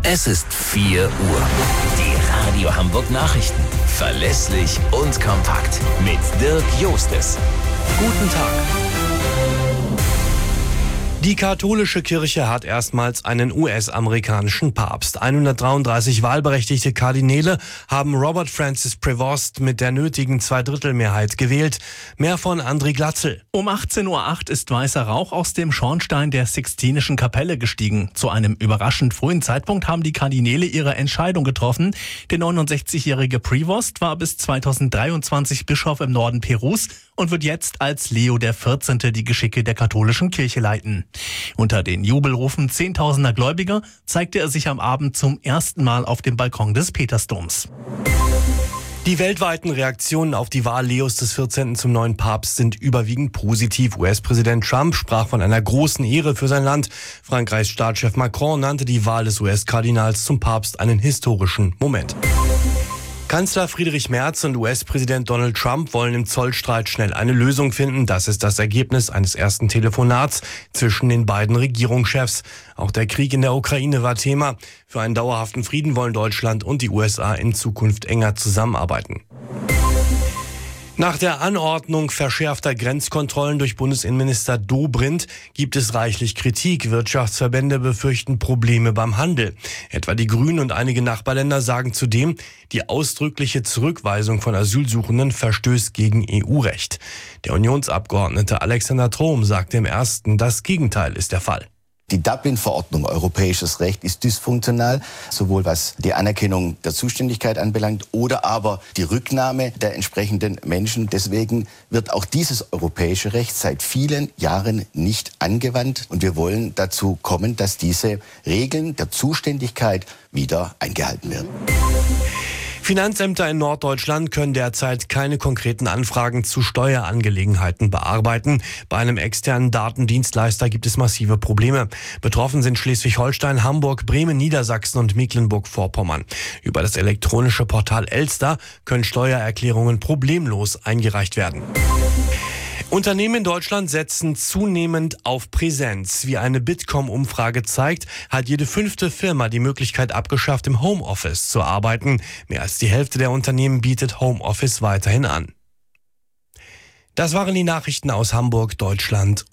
Es ist 4 Uhr. Die Radio Hamburg Nachrichten. Verlässlich und kompakt. Mit Dirk Jostes. Guten Tag. Die katholische Kirche hat erstmals einen US-amerikanischen Papst. 133 wahlberechtigte Kardinäle haben Robert Francis Prevost mit der nötigen Zweidrittelmehrheit gewählt. Mehr von André Glatzel. Um 18:08 Uhr ist weißer Rauch aus dem Schornstein der Sixtinischen Kapelle gestiegen. Zu einem überraschend frühen Zeitpunkt haben die Kardinäle ihre Entscheidung getroffen. Der 69-jährige Prevost war bis 2023 Bischof im Norden Perus und wird jetzt als Leo XIV. Die Geschicke der katholischen Kirche leiten. Unter den Jubelrufen zehntausender Gläubiger zeigte er sich am Abend zum ersten Mal auf dem Balkon des Petersdoms. Die weltweiten Reaktionen auf die Wahl Leos XIV. Zum neuen Papst sind überwiegend positiv. US-Präsident Trump sprach von einer großen Ehre für sein Land. Frankreichs Staatschef Macron nannte die Wahl des US-Kardinals zum Papst einen historischen Moment. Kanzler Friedrich Merz und US-Präsident Donald Trump wollen im Zollstreit schnell eine Lösung finden. Das ist das Ergebnis eines ersten Telefonats zwischen den beiden Regierungschefs. Auch der Krieg in der Ukraine war Thema. Für einen dauerhaften Frieden wollen Deutschland und die USA in Zukunft enger zusammenarbeiten. Nach der Anordnung verschärfter Grenzkontrollen durch Bundesinnenminister Dobrindt gibt es reichlich Kritik. Wirtschaftsverbände befürchten Probleme beim Handel. Etwa die Grünen und einige Nachbarländer sagen zudem, die ausdrückliche Zurückweisung von Asylsuchenden verstößt gegen EU-Recht. Der Unionsabgeordnete Alexander Trom sagte im Ersten, das Gegenteil ist der Fall. Die Dublin-Verordnung, europäisches Recht, ist dysfunktional, sowohl was die Anerkennung der Zuständigkeit anbelangt oder aber die Rücknahme der entsprechenden Menschen. Deswegen wird auch dieses europäische Recht seit vielen Jahren nicht angewandt. Und wir wollen dazu kommen, dass diese Regeln der Zuständigkeit wieder eingehalten werden. Finanzämter in Norddeutschland können derzeit keine konkreten Anfragen zu Steuerangelegenheiten bearbeiten. Bei einem externen Datendienstleister gibt es massive Probleme. Betroffen sind Schleswig-Holstein, Hamburg, Bremen, Niedersachsen und Mecklenburg-Vorpommern. Über das elektronische Portal Elster können Steuererklärungen problemlos eingereicht werden. Unternehmen in Deutschland setzen zunehmend auf Präsenz. Wie eine Bitkom-Umfrage zeigt, hat jede 5. Firma die Möglichkeit abgeschafft, im Homeoffice zu arbeiten. Mehr als die Hälfte der Unternehmen bietet Homeoffice weiterhin an. Das waren die Nachrichten aus Hamburg, Deutschland.